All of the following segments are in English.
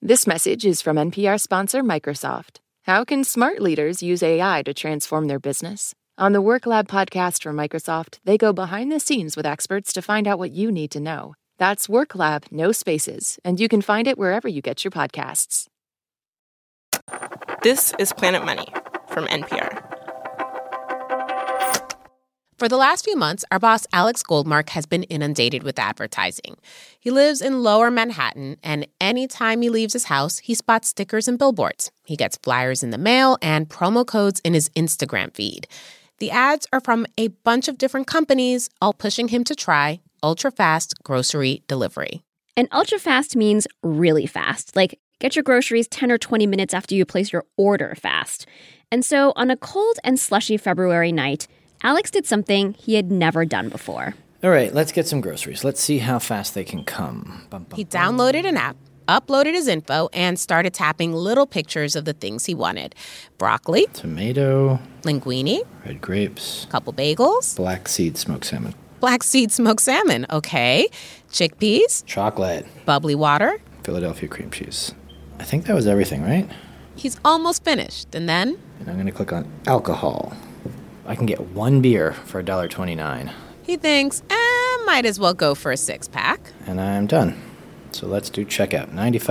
This message is from NPR sponsor Microsoft. How can smart leaders use AI to transform their business? On the Work Lab podcast from Microsoft, they go behind the scenes with experts to find out what you need to know. That's Work Lab, no spaces, and you can find it wherever you get your podcasts. This is Planet Money from NPR. For the last few months, our boss, Alex Goldmark, has been inundated with advertising. He lives in Lower Manhattan, and anytime he leaves his house, he spots stickers and billboards. He gets flyers in the mail and promo codes in his Instagram feed. The ads are from a bunch of different companies, all pushing him to try ultra-fast grocery delivery. And ultra-fast means really fast, like get your groceries 10 or 20 minutes after you place your order fast. And so on a cold and slushy February night, Alex did something he had never done before. All right, let's get some groceries. Let's see how fast they can come. He downloaded an app, uploaded his info, and started tapping little pictures of the things he wanted. Broccoli. Tomato. Linguine. Red grapes. Couple bagels. Black seed smoked salmon. Black seed smoked salmon, okay. Chickpeas. Chocolate. Bubbly water. Philadelphia cream cheese. I think that was everything, right? He's almost finished, and then? And I'm going to click on alcohol. I can get one beer for $1.29. He thinks, might as well go for a six-pack. And I'm done. So let's do checkout.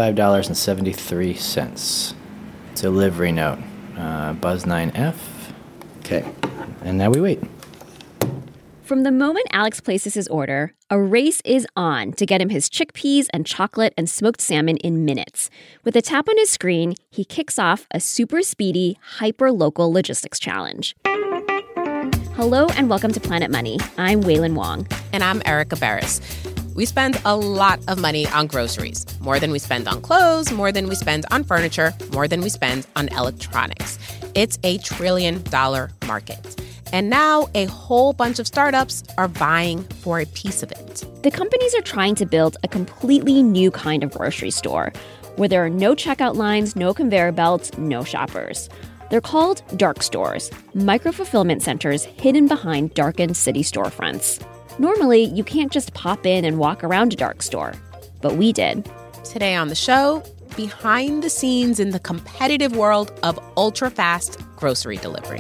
$95.73. Delivery note. Buzz 9F. Okay. And now we wait. From the moment Alex places his order, a race is on to get him his chickpeas and chocolate and smoked salmon in minutes. With a tap on his screen, he kicks off a super speedy, hyper-local logistics challenge. Hello and welcome to Planet Money. I'm Wailin Wong. And I'm Erica Barris. We spend a lot of money on groceries. More than we spend on clothes, more than we spend on furniture, more than we spend on electronics. It's a $1 trillion market. And now a whole bunch of startups are vying for a piece of it. The companies are trying to build a completely new kind of grocery store where there are no checkout lines, no conveyor belts, no shoppers. They're called dark stores, micro-fulfillment centers hidden behind darkened city storefronts. Normally, you can't just pop in and walk around a dark store, but we did. Today on the show, behind the scenes in the competitive world of ultra-fast grocery delivery.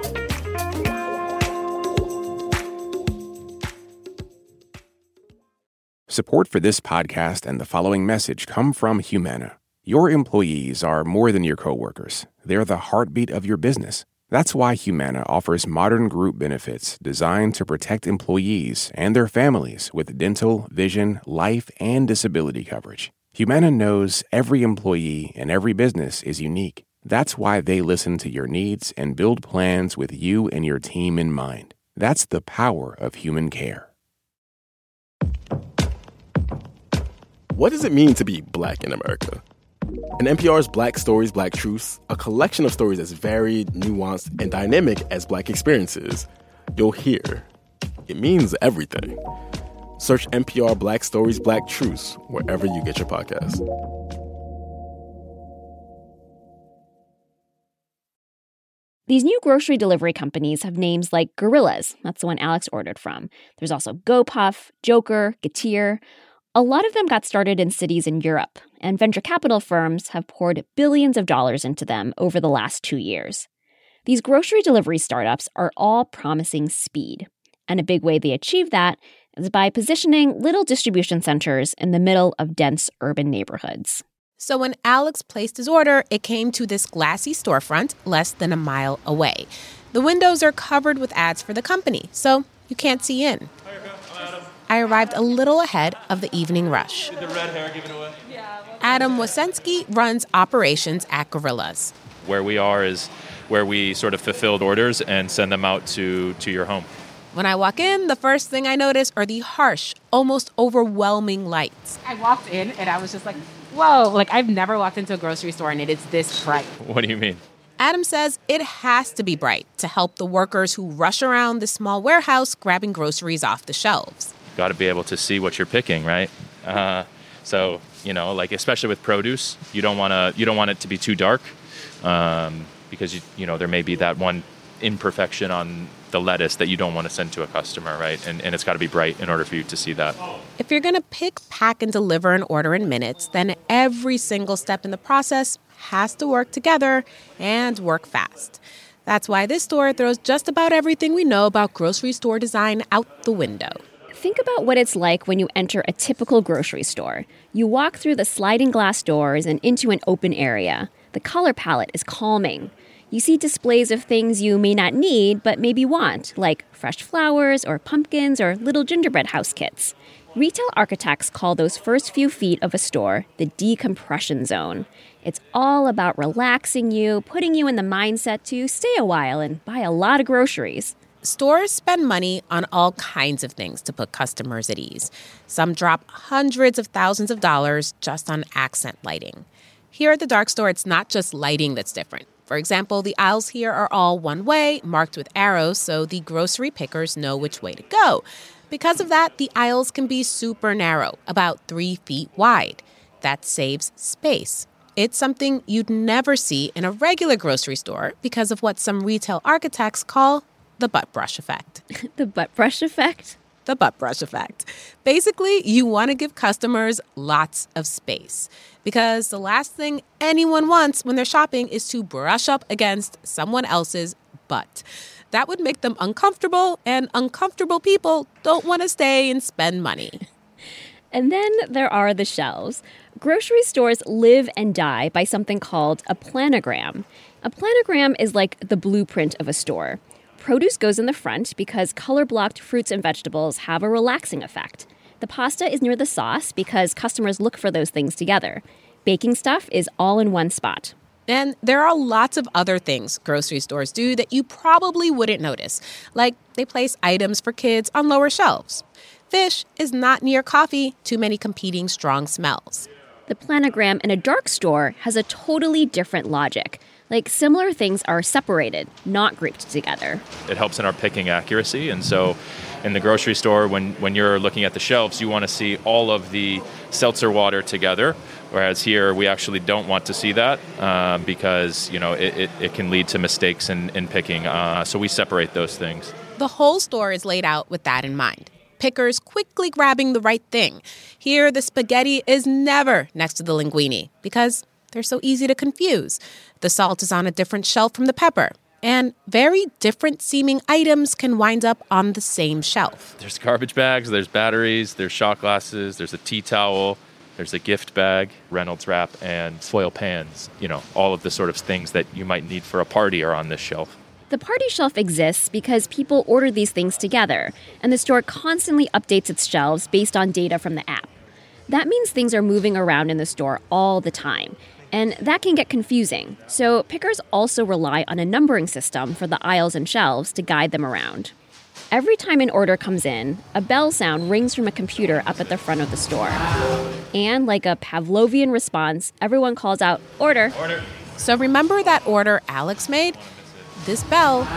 Support for this podcast and the following message come from Humana. Your employees are more than your coworkers. They're the heartbeat of your business. That's why Humana offers modern group benefits designed to protect employees and their families with dental, vision, life, and disability coverage. Humana knows every employee and every business is unique. That's why they listen to your needs and build plans with you and your team in mind. That's the power of human care. What does it mean to be Black in America? In NPR's Black Stories, Black Truths, a collection of stories as varied, nuanced, and dynamic as Black experiences, you'll hear it means everything. Search NPR Black Stories, Black Truths wherever you get your podcasts. These new grocery delivery companies have names like Gorillas. That's the one Alex ordered from. There's also GoPuff, Joker, Getir. A lot of them got started in cities in Europe, and venture capital firms have poured billions of dollars into them over the last 2 years. These grocery delivery startups are all promising speed, and a big way they achieve that is by positioning little distribution centers in the middle of dense urban neighborhoods. So when Alex placed his order, it came to this glassy storefront less than a mile away. The windows are covered with ads for the company, so you can't see in. I arrived a little ahead of the evening rush. The red hair given away. Adam Wasensky runs operations at Gorillas. Where we are is where we sort of fulfilled orders and send them out to your home. When I walk in, the first thing I notice are the harsh, almost overwhelming lights. I walked in and I was just like, whoa, like I've never walked into a grocery store and it is this bright. What do you mean? Adam says it has to be bright to help the workers who rush around the small warehouse grabbing groceries off the shelves. Got to be able to see what you're picking, right? So, like especially with produce, you don't want it to be too dark because there may be that one imperfection on the lettuce that you don't want to send to a customer, right? And it's got to be bright in order for you to see that. If you're going to pick, pack, and deliver an order in minutes, then every single step in the process has to work together and work fast. That's why this store throws just about everything we know about grocery store design out the window. Think about what it's like when you enter a typical grocery store. You walk through the sliding glass doors and into an open area. The color palette is calming. You see displays of things you may not need but maybe want, like fresh flowers or pumpkins or little gingerbread house kits. Retail architects call those first few feet of a store the decompression zone. It's all about relaxing you, putting you in the mindset to stay a while and buy a lot of groceries. Stores spend money on all kinds of things to put customers at ease. Some drop hundreds of thousands of dollars just on accent lighting. Here at the Dark Store, it's not just lighting that's different. For example, the aisles here are all one way, marked with arrows, so the grocery pickers know which way to go. Because of that, the aisles can be super narrow, about 3 feet wide. That saves space. It's something you'd never see in a regular grocery store because of what some retail architects call the butt brush effect. The butt brush effect? The butt brush effect. Basically, you want to give customers lots of space because the last thing anyone wants when they're shopping is to brush up against someone else's butt. That would make them uncomfortable, and uncomfortable people don't want to stay and spend money. And then there are the shelves. Grocery stores live and die by something called a planogram. A planogram is like the blueprint of a store. Produce goes in the front because color-blocked fruits and vegetables have a relaxing effect. The pasta is near the sauce because customers look for those things together. Baking stuff is all in one spot. And there are lots of other things grocery stores do that you probably wouldn't notice, like they place items for kids on lower shelves. Fish is not near coffee, too many competing strong smells. The planogram in a dark store has a totally different logic. Like, similar things are separated, not grouped together. It helps in our picking accuracy, and so in the grocery store, when you're looking at the shelves, you want to see all of the seltzer water together, whereas here we actually don't want to see that because it can lead to mistakes in picking, so we separate those things. The whole store is laid out with that in mind. Pickers quickly grabbing the right thing. Here, the spaghetti is never next to the linguine because they're so easy to confuse. The salt is on a different shelf from the pepper. And very different seeming items can wind up on the same shelf. There's garbage bags, there's batteries, there's shot glasses, there's a tea towel, there's a gift bag, Reynolds wrap, and foil pans. All of the sort of things that you might need for a party are on this shelf. The party shelf exists because people order these things together, and the store constantly updates its shelves based on data from the app. That means things are moving around in the store all the time, and that can get confusing. So pickers also rely on a numbering system for the aisles and shelves to guide them around. Every time an order comes in, a bell sound rings from a computer up at the front of the store. And like a Pavlovian response, everyone calls out, "Order." Order. So remember that order Alex made? This bell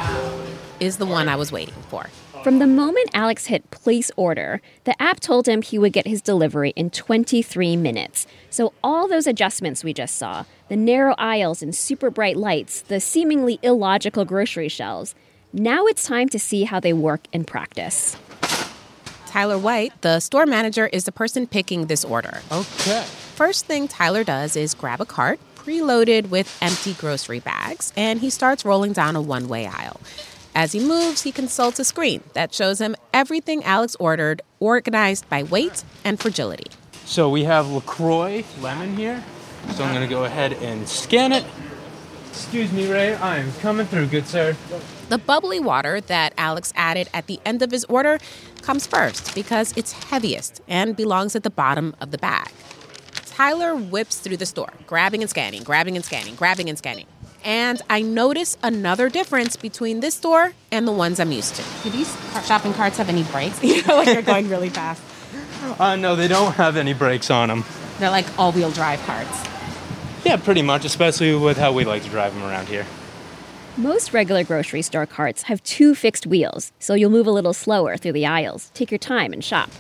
is the one I was waiting for. From the moment Alex hit place order, the app told him he would get his delivery in 23 minutes. So all those adjustments we just saw, the narrow aisles and super bright lights, the seemingly illogical grocery shelves, now it's time to see how they work in practice. Tyler White, the store manager, is the person picking this order. Okay. First thing Tyler does is grab a cart preloaded with empty grocery bags, and he starts rolling down a one-way aisle. As he moves, he consults a screen that shows him everything Alex ordered, organized by weight and fragility. So we have LaCroix lemon here. So I'm going to go ahead and scan it. Excuse me, Ray. I'm coming through, good sir. The bubbly water that Alex added at the end of his order comes first because it's heaviest and belongs at the bottom of the bag. Tyler whips through the store, grabbing and scanning, grabbing and scanning, grabbing and scanning. And I notice another difference between this store and the ones I'm used to. Do these shopping carts have any brakes? Like they're going really fast. No, they don't have any brakes on them. They're like all-wheel drive carts. Yeah, pretty much, especially with how we like to drive them around here. Most regular grocery store carts have 2 fixed wheels, so you'll move a little slower through the aisles, take your time, and shop.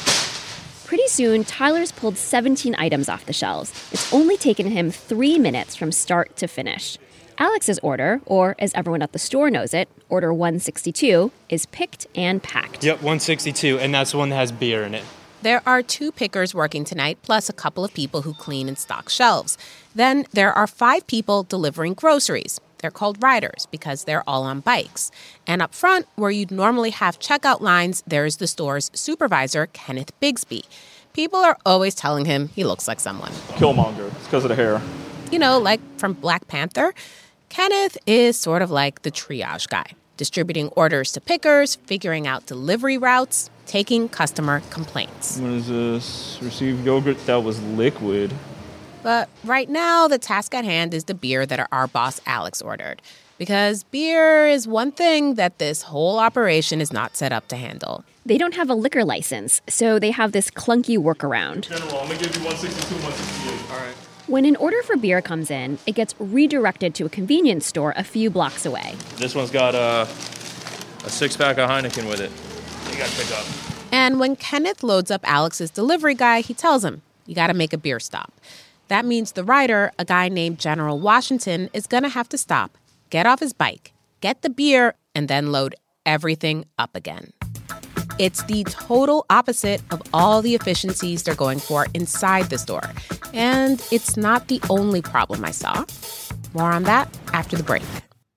Pretty soon, Tyler's pulled 17 items off the shelves. It's only taken him 3 minutes from start to finish. Alex's order, or as everyone at the store knows it, order 162, is picked and packed. Yep, 162, and that's the one that has beer in it. There are 2 pickers working tonight, plus a couple of people who clean and stock shelves. Then there are 5 people delivering groceries. They're called riders because they're all on bikes. And up front, where you'd normally have checkout lines, there's the store's supervisor, Kenneth Bigsby. People are always telling him he looks like someone. Killmonger. It's because of the hair. You know, like from Black Panther. Kenneth is sort of like the triage guy, distributing orders to pickers, figuring out delivery routes, taking customer complaints. What is this? Receive yogurt that was liquid. But right now, the task at hand is the beer that our boss Alex ordered. Because beer is one thing that this whole operation is not set up to handle. They don't have a liquor license, so they have this clunky workaround. General, I'm going to give you 162, 168. All right. When an order for beer comes in, it gets redirected to a convenience store a few blocks away. This one's got a 6-pack of Heineken with it. You got to pick up. And when Kenneth loads up Alex's delivery guy, he tells him, you got to make a beer stop. That means the rider, a guy named General Washington, is going to have to stop, get off his bike, get the beer, and then load everything up again. It's the total opposite of all the efficiencies they're going for inside the store. And it's not the only problem I saw. More on that after the break.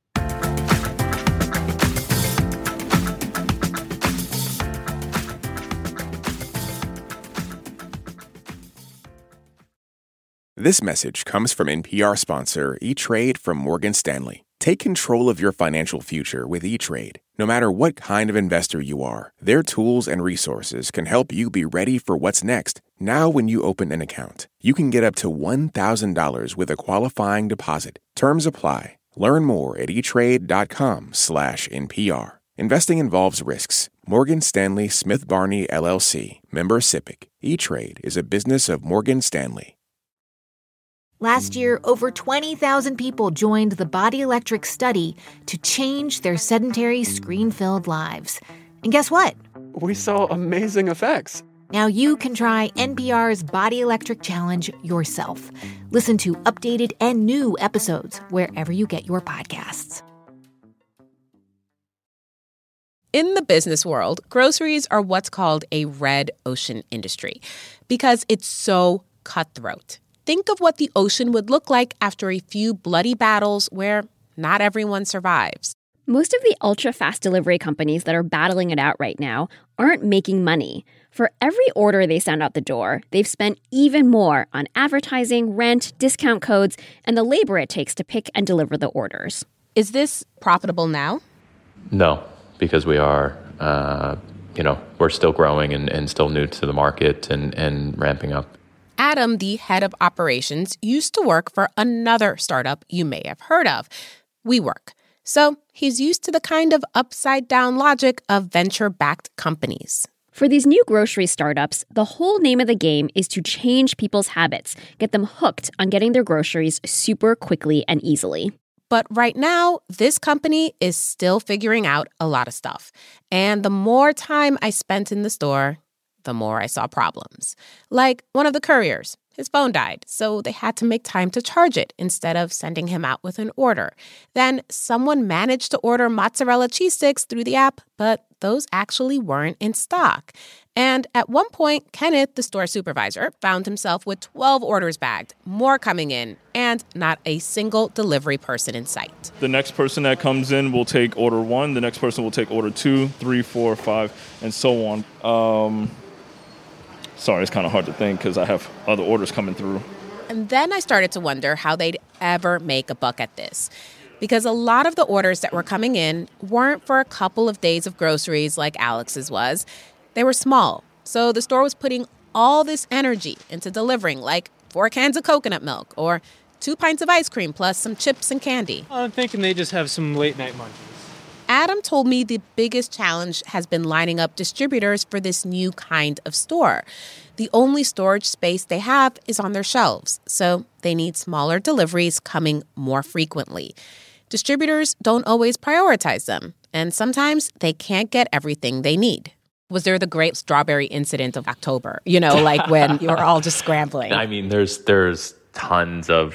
This message comes from NPR sponsor E-Trade from Morgan Stanley. Take control of your financial future with E-Trade. No matter what kind of investor you are, their tools and resources can help you be ready for what's next. Now when you open an account, you can get up to $1,000 with a qualifying deposit. Terms apply. Learn more at etrade.com/NPR. Investing involves risks. Morgan Stanley Smith Barney, LLC. Member SIPC. E-Trade is a business of Morgan Stanley. Last year, over 20,000 people joined the Body Electric study to change their sedentary, screen-filled lives. And guess what? We saw amazing effects. Now you can try NPR's Body Electric Challenge yourself. Listen to updated and new episodes wherever you get your podcasts. In the business world, groceries are what's called a red ocean industry because it's so cutthroat. Think of what the ocean would look like after a few bloody battles where not everyone survives. Most of the ultra-fast delivery companies that are battling it out right now aren't making money. For every order they send out the door, they've spent even more on advertising, rent, discount codes, and the labor it takes to pick and deliver the orders. Is this profitable now? No, because we are, we're still growing and still new to the market and ramping up. Adam, the head of operations, used to work for another startup you may have heard of, WeWork. So he's used to the kind of upside-down logic of venture-backed companies. For these new grocery startups, the whole name of the game is to change people's habits, get them hooked on getting their groceries super quickly and easily. But right now, this company is still figuring out a lot of stuff. And the more time I spent in the store, the more I saw problems. Like one of the couriers, his phone died, so they had to make time to charge it instead of sending him out with an order. Then someone managed to order mozzarella cheese sticks through the app, but those actually weren't in stock. And at one point, Kenneth, the store supervisor, found himself with 12 orders bagged, more coming in, and not a single delivery person in sight. The next person that comes in will take order 1. The next person will take order 2, 3, 4, 5, and so on. Sorry, it's kind of hard to think because I have other orders coming through. And then I started to wonder how they'd ever make a buck at this. Because a lot of the orders that were coming in weren't for a couple of days of groceries like Alex's was. They were small. So the store was putting all this energy into delivering like 4 cans of coconut milk or 2 pints of ice cream plus some chips and candy. I'm thinking they just have some late night munchies. Adam told me the biggest challenge has been lining up distributors for this new kind of store. The only storage space they have is on their shelves, so they need smaller deliveries coming more frequently. Distributors don't always prioritize them, and sometimes they can't get everything they need. Was there the great strawberry incident of October? Like when you were all just scrambling? I mean, there's tons of what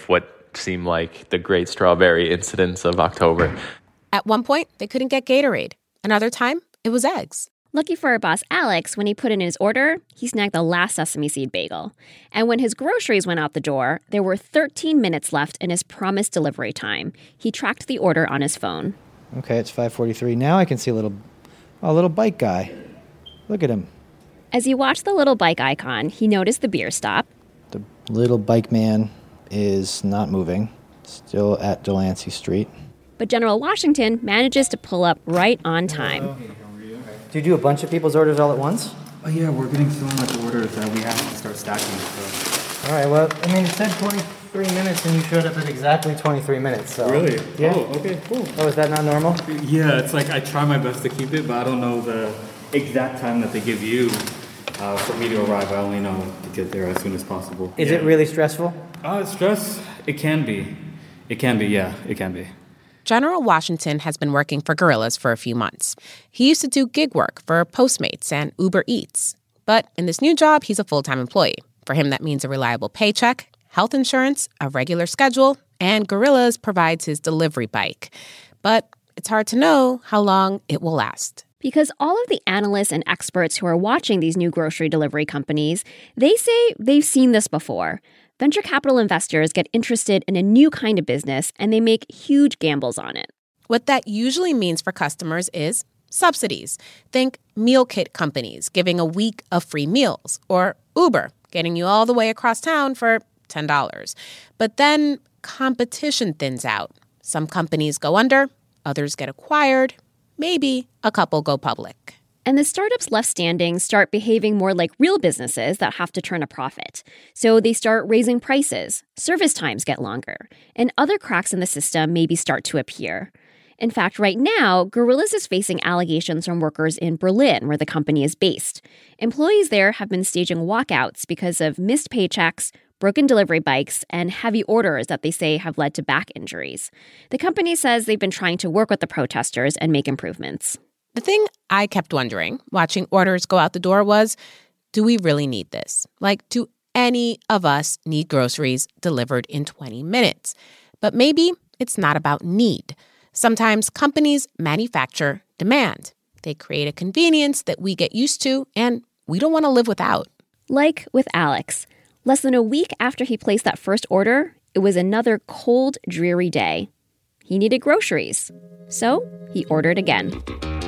seem like the great strawberry incidents of October. At one point, they couldn't get Gatorade. Another time, it was eggs. Lucky for our boss, Alex, when he put in his order, he snagged the last sesame seed bagel. And when his groceries went out the door, there were 13 minutes left in his promised delivery time. He tracked the order on his phone. Okay, it's 5:43. Now I can see a little bike guy. Look at him. As he watched the little bike icon, he noticed the beer stop. The little bike man is not moving. Still at Delancey Street. But General Washington manages to pull up right on time. Do you do a bunch of people's orders all at once? Oh yeah, we're getting so much orders that we have to start stacking stuff. All right, well, I mean, it said 23 minutes and you showed up at exactly 23 minutes, so... Really? Yeah. Oh, okay, cool. Oh, is that not normal? Yeah, it's like I try my best to keep it, but I don't know the exact time that they give you for me to arrive. I only know to get there as soon as possible. Is it really stressful? Stress? It can be. It can be. General Washington has been working for Gorillas for a few months. He used to do gig work for Postmates and Uber Eats. But in this new job, he's a full-time employee. For him, that means a reliable paycheck, health insurance, a regular schedule, and Gorillas provides his delivery bike. But it's hard to know how long it will last. Because all of the analysts and experts who are watching these new grocery delivery companies, they say they've seen this before. Venture capital investors get interested in a new kind of business, and they make huge gambles on it. What that usually means for customers is subsidies. Think meal kit companies giving a week of free meals, or Uber getting you all the way across town for $10. But then competition thins out. Some companies go under, others get acquired, maybe a couple go public. And the startups left standing start behaving more like real businesses that have to turn a profit. So they start raising prices, service times get longer, and other cracks in the system maybe start to appear. In fact, right now, Gorillas is facing allegations from workers in Berlin, where the company is based. Employees there have been staging walkouts because of missed paychecks, broken delivery bikes, and heavy orders that they say have led to back injuries. The company says they've been trying to work with the protesters and make improvements. The thing I kept wondering, watching orders go out the door, was, do we really need this? Like, do any of us need groceries delivered in 20 minutes? But maybe it's not about need. Sometimes companies manufacture demand. They create a convenience that we get used to and we don't want to live without. Like with Alex. Less than a week after he placed that first order, it was another cold, dreary day. He needed groceries. So he ordered again.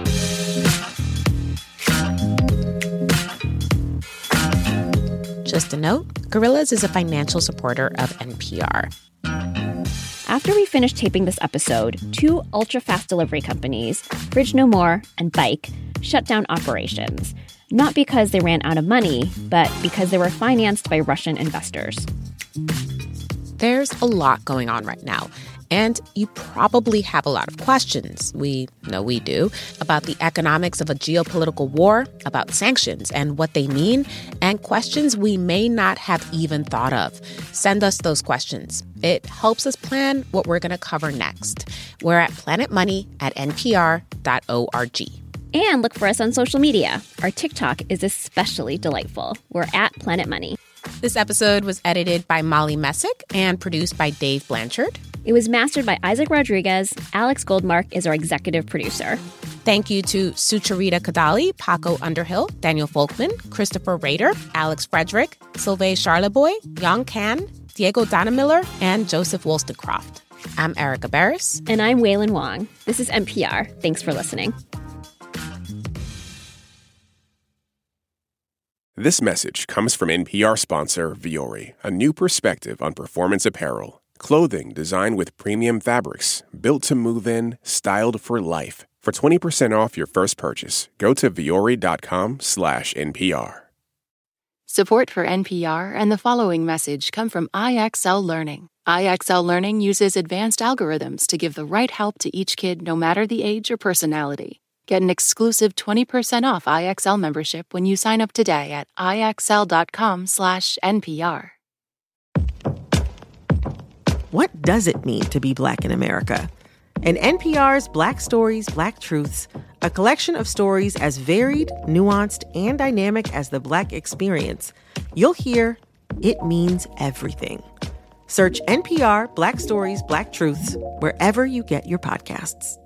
Just a note, Gorillas is a financial supporter of NPR. After we finished taping this episode, 2 ultra-fast delivery companies, Fridge No More and Bike, shut down operations. Not because they ran out of money, but because they were financed by Russian investors. There's a lot going on right now, and you probably have a lot of questions. We know we do, about the economics of a geopolitical war, about sanctions and what they mean, and questions we may not have even thought of. Send us those questions. It helps us plan what we're going to cover next. We're at planetmoney@npr.org. And look for us on social media. Our TikTok is especially delightful. We're at Planet Money. This episode was edited by Molly Messick and produced by Dave Blanchard. It was mastered by Isaac Rodriguez. Alex Goldmark is our executive producer. Thank you to Sucharita Kadali, Paco Underhill, Daniel Folkman, Christopher Rader, Alex Frederick, Sylvain Charleboy, Young Can, Diego Donamiller, and Joseph Wollstonecroft. I'm Erica Barris. And I'm Waylon Wong. This is NPR. Thanks for listening. This message comes from NPR sponsor Vuori, a new perspective on performance apparel. Clothing designed with premium fabrics, built to move in, styled for life. For 20% off your first purchase, go to vuori.com/NPR. Support for NPR and the following message come from IXL Learning. IXL Learning uses advanced algorithms to give the right help to each kid no matter the age or personality. Get an exclusive 20% off IXL membership when you sign up today at IXL.com/NPR. What does it mean to be Black in America? In NPR's Black Stories, Black Truths, a collection of stories as varied, nuanced, and dynamic as the Black experience, you'll hear it means everything. Search NPR Black Stories, Black Truths wherever you get your podcasts.